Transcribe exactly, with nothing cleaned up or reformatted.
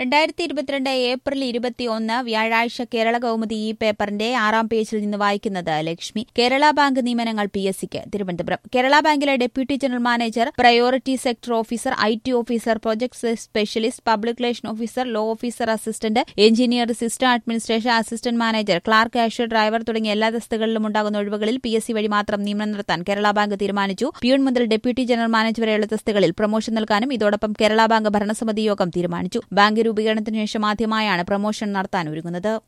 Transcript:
രണ്ടായിരത്തി ഇരുപത്തിരണ്ട് ഏപ്രിൽ ഇരുപത്തിയൊന്ന് വ്യാഴാഴ്ച കേരള കൗമുദി ഈ പേപ്പറിന്റെ ആറാം പേജിൽ നിന്ന് വായിക്കുന്നത് ലക്ഷ്മി. കേരള ബാങ്ക് നിയമനങ്ങൾ പി എസ് സിക്ക് തിരുവനന്തപുരം. കേരള ബാങ്കിലെ deputy general manager, priority sector officer, I T officer, project specialist, public relation officer, law officer assistant, engineer, system administration assistant manager, clerk, cashier, driver തുടങ്ങിയ എല്ലാ തസ്തികകളിലും ഉണ്ടാകുന്ന ഒഴിവുകളിൽ പി എസ് സി വഴി മാത്രം നിയമനം നടത്താൻ കേരള ബാങ്ക് തീരുമാനിച്ചു. പ്യൂൺ മുതൽ ഡെപ്യൂട്ടി ജനറൽ മാനേജർ വരെയുള്ള തസ്തികകളിൽ പ്രൊമോഷൻ നൽകാനും ഇതോടൊപ്പം കേരള ബാങ്ക് ഭരണസമിതി യോഗം തീരുമാനിച്ചു. ബാങ്ക് രൂപീകരണത്തിന് ശേഷം ആദ്യമായാണ് പ്രൊമോഷൻ നടത്താൻ ഒരുങ്ങുന്നത്.